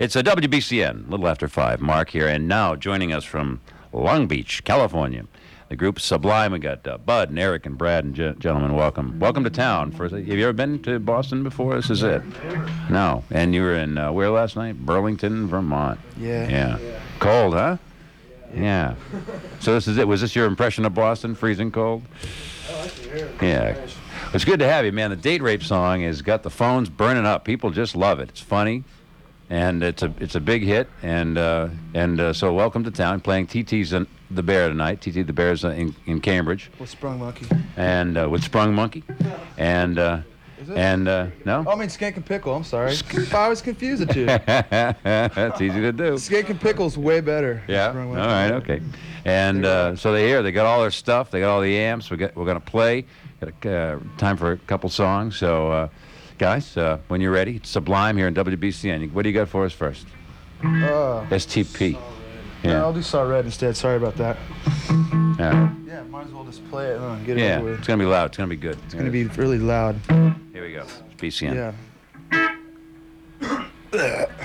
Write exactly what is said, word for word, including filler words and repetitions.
It's a W B C N, a little after five. Mark here, and now joining us from Long Beach, California, the group Sublime. We got uh, Bud and Eric and Brad and ge- gentlemen. Welcome, welcome to town. First, have you ever been to Boston before? This is it. No, and you were in uh, where last night? Burlington, Vermont. Yeah. Yeah. Cold, huh? Yeah. So this is it. Was this your impression of Boston? Freezing cold? Yeah. It's good to have you, man. The Date Rape song has got the phones burning up. People just love it. It's funny, and it's a it's a big hit. And uh, and uh, so welcome to town. Playing T T's in the Bear tonight. T T the Bear's uh, in in Cambridge. With Sprung Monkey. And uh, with Sprung Monkey. And uh, Is it? and uh, no. Oh, I mean Skank and Pickle. I'm sorry. I was confused at you. That's easy to do. Skank and Pickle's way better. Yeah. Sprung All Monkey. right. Okay. And uh, so they here. They got all their stuff. They got all the amps. We got. We're gonna play. Got a, uh, time for a couple songs. So, uh, guys, uh, when you're ready, it's Sublime here in W B C N. What do you got for us first? Uh, S T P. yeah. Yeah. I'll do Saw Red instead. Sorry about that. All right. Yeah, might as well just play it and get it Yeah. over with. It's gonna be loud. It's gonna be good. It's gonna be really loud. Here we go. It's B C N. Yeah.